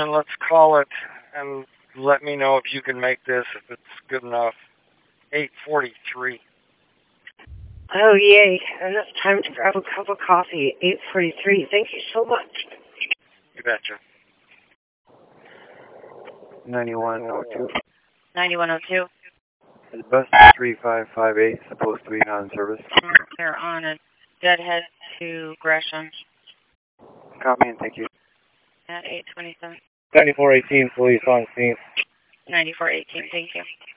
And let's call it, and let me know if you can make this, if it's good enough. 8:43. Oh, yay. And it's time to grab a cup of coffee. 8:43. Thank you so much. You betcha. 9102. 9102. Bus 3558, supposed to be non-service. They're on a deadhead to Gresham Copy and thank you. at 8:27. 9418, police on scene. 9418, thank you.